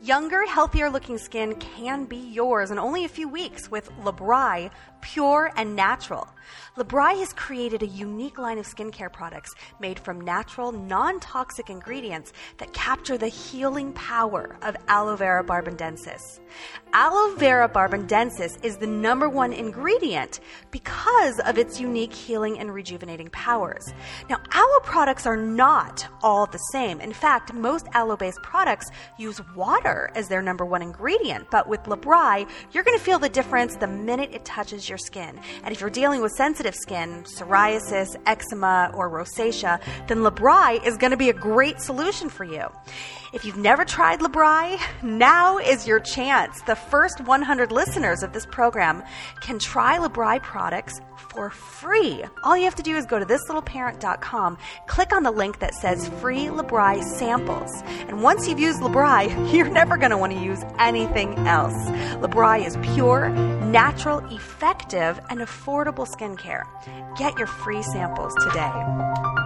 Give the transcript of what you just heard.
Younger, healthier-looking skin can be yours in only a few weeks with Labri, pure and natural. Labri has created a unique line of skincare products made from natural, non-toxic ingredients that capture the healing power of aloe vera barbadensis. Aloe vera barbadensis is the #1 ingredient because of its unique healing and rejuvenating powers. Now, aloe products are not all the same. In fact, most aloe-based products use water as their #1 ingredient, but with Labri, you're going to feel the difference the minute it touches your skin. And if you're dealing with sensitive skin, psoriasis, eczema, or rosacea, then Labri is going to be a great solution for you. If you've never tried Labri, now is your chance. The first 100 listeners of this program can try Labri products for free. All you have to do is go to thislittleparent.com, click on the link that says free Labri samples. And once you've used Labri, you're never going to want to use anything else. Labri is pure, natural, effective, and affordable skincare. Get your free samples today.